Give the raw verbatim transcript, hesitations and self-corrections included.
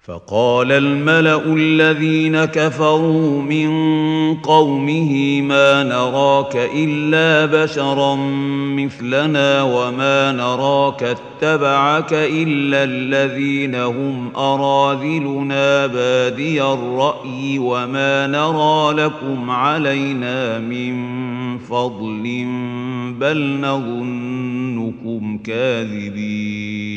فقال الملأ الذين كفروا من قومه ما نراك إلا بشرا مثلنا وما نراك اتبعك إلا الذين هم أراذلنا بادي الرأي وما نرى لكم علينا من فضل بل نظنكم كاذبين.